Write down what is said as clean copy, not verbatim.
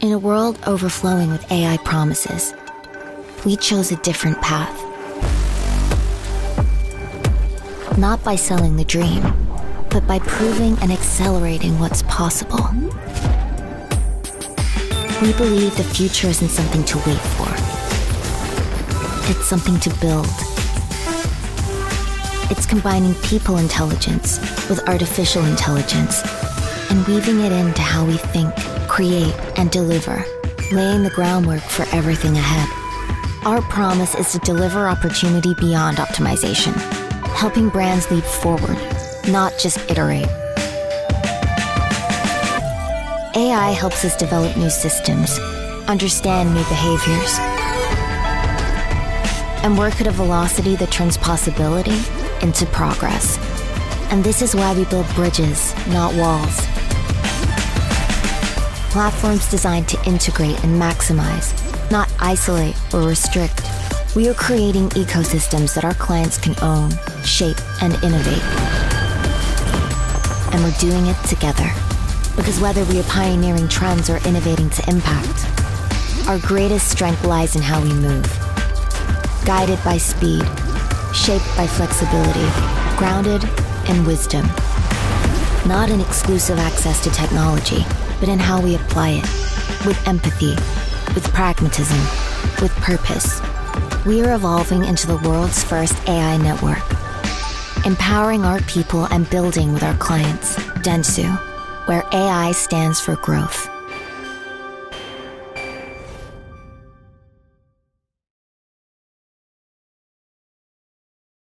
In a world overflowing with AI promises, we chose a different path. Not by selling the dream, but by proving and accelerating what's possible. We believe the future isn't something to wait for. It's something to build. It's combining people intelligence with artificial intelligence and weaving it into how we think, create, and deliver, laying the groundwork for everything ahead. Our promise is to deliver opportunity beyond optimization, helping brands leap forward, not just iterate. AI helps us develop new systems, understand new behaviors, and work at a velocity that turns possibility into progress. And this is why we build bridges, not walls. Platforms designed to integrate and maximize, not isolate or restrict. We are creating ecosystems that our clients can own, shape, and innovate. And we're doing it together. Because whether we are pioneering trends or innovating to impact, our greatest strength lies in how we move. Guided by speed, shaped by flexibility, grounded in wisdom. Not in exclusive access to technology, but in how we apply it, with empathy, with pragmatism, with purpose. We are evolving into the world's first AI network, empowering our people and building with our clients. Dentsu, where AI stands for growth.